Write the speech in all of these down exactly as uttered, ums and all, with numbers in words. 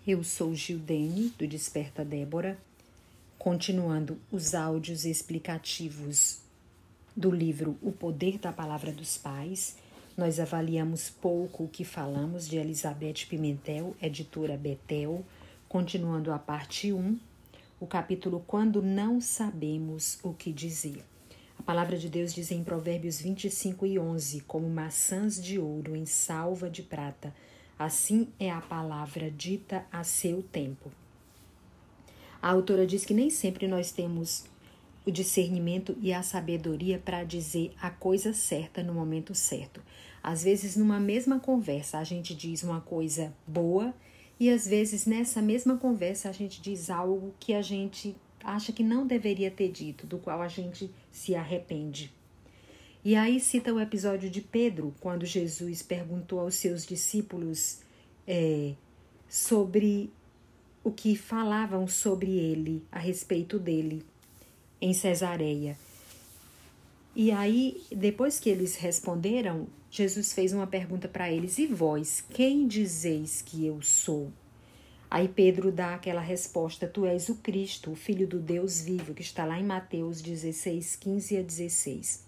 Eu sou Gildene, do Desperta Débora, continuando os áudios explicativos do livro O Poder da Palavra dos Pais. Nós avaliamos pouco o que falamos de Elizabeth Pimentel, editora Betel, continuando a parte um, o capítulo Quando Não Sabemos o que Dizer. A palavra de Deus diz em Provérbios vinte e cinco e onze, como maçãs de ouro em salva de prata, assim é a palavra dita a seu tempo. A autora diz que nem sempre nós temos o discernimento e a sabedoria para dizer a coisa certa no momento certo. Às vezes, numa mesma conversa, a gente diz uma coisa boa e às vezes nessa mesma conversa a gente diz algo que a gente acha que não deveria ter dito, do qual a gente se arrepende. E aí cita o episódio de Pedro, quando Jesus perguntou aos seus discípulos é, sobre o que falavam sobre ele, a respeito dele, em Cesareia. E aí, depois que eles responderam, Jesus fez uma pergunta para eles: e vós, quem dizeis que eu sou? Aí Pedro dá aquela resposta: tu és o Cristo, o Filho do Deus vivo, que está lá em Mateus dezesseis, quinze a dezesseis.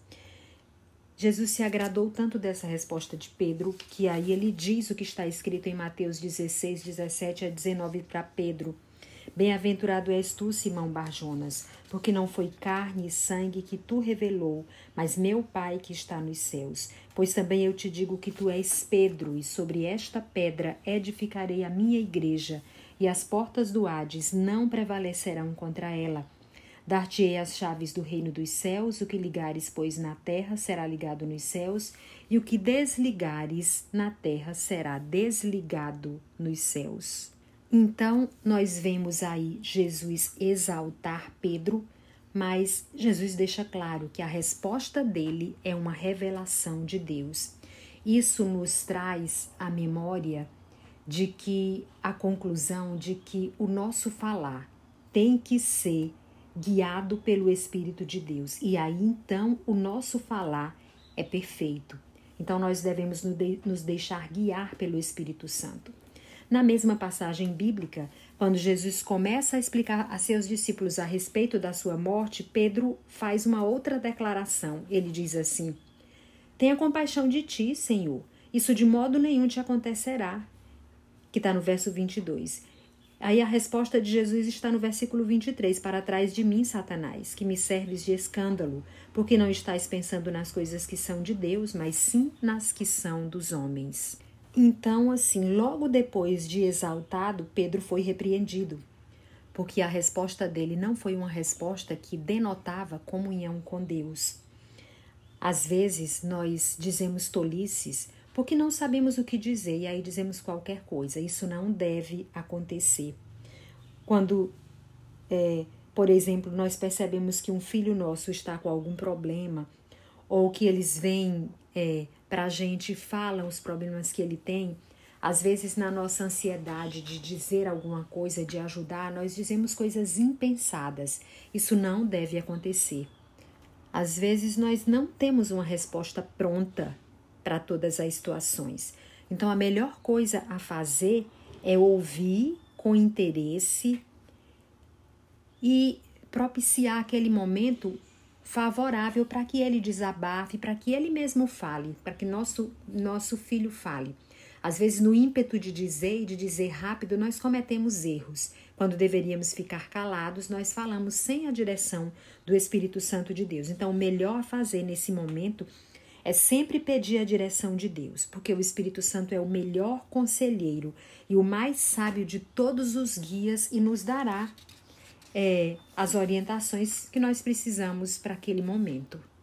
Jesus se agradou tanto dessa resposta de Pedro, que aí ele diz o que está escrito em Mateus dezesseis, dezessete a dezenove para Pedro: bem-aventurado és tu, Simão Barjonas, porque não foi carne e sangue que tu revelou, mas meu Pai que está nos céus. Pois também eu te digo que tu és Pedro, e sobre esta pedra edificarei a minha igreja, e as portas do Hades não prevalecerão contra ela. Dar-te-ei as chaves do reino dos céus, o que ligares, pois, na terra, será ligado nos céus, e o que desligares na terra será desligado nos céus. Então, nós vemos aí Jesus exaltar Pedro, mas Jesus deixa claro que a resposta dele é uma revelação de Deus. Isso nos traz a memória de que a conclusão de que o nosso falar tem que ser guiado pelo Espírito de Deus. E aí, então, o nosso falar é perfeito. Então, nós devemos nos deixar guiar pelo Espírito Santo. Na mesma passagem bíblica, quando Jesus começa a explicar a seus discípulos a respeito da sua morte, Pedro faz uma outra declaração. Ele diz assim: tenha compaixão de ti, Senhor, isso de modo nenhum te acontecerá. Que está no verso vinte e dois. Aí a resposta de Jesus está no versículo vinte e três. Para trás de mim, Satanás, que me serves de escândalo, porque não estás pensando nas coisas que são de Deus, mas sim nas que são dos homens. Então, assim, logo depois de exaltado, Pedro foi repreendido, porque a resposta dele não foi uma resposta que denotava comunhão com Deus. Às vezes, nós dizemos tolices porque não sabemos o que dizer e aí dizemos qualquer coisa. Isso não deve acontecer. Quando, é, por exemplo, nós percebemos que um filho nosso está com algum problema, ou que eles vêm é, para a gente e falam os problemas que ele tem, às vezes na nossa ansiedade de dizer alguma coisa, de ajudar, nós dizemos coisas impensadas. Isso não deve acontecer. Às vezes nós não temos uma resposta pronta para todas as situações. Então, a melhor coisa a fazer é ouvir com interesse e propiciar aquele momento favorável para que ele desabafe, para que ele mesmo fale, para que nosso, nosso filho fale. Às vezes, no ímpeto de dizer e de dizer rápido, nós cometemos erros. Quando deveríamos ficar calados, nós falamos sem a direção do Espírito Santo de Deus. Então, o melhor a fazer nesse momento é sempre pedir a direção de Deus, porque o Espírito Santo é o melhor conselheiro e o mais sábio de todos os guias e nos dará é, as orientações que nós precisamos para aquele momento.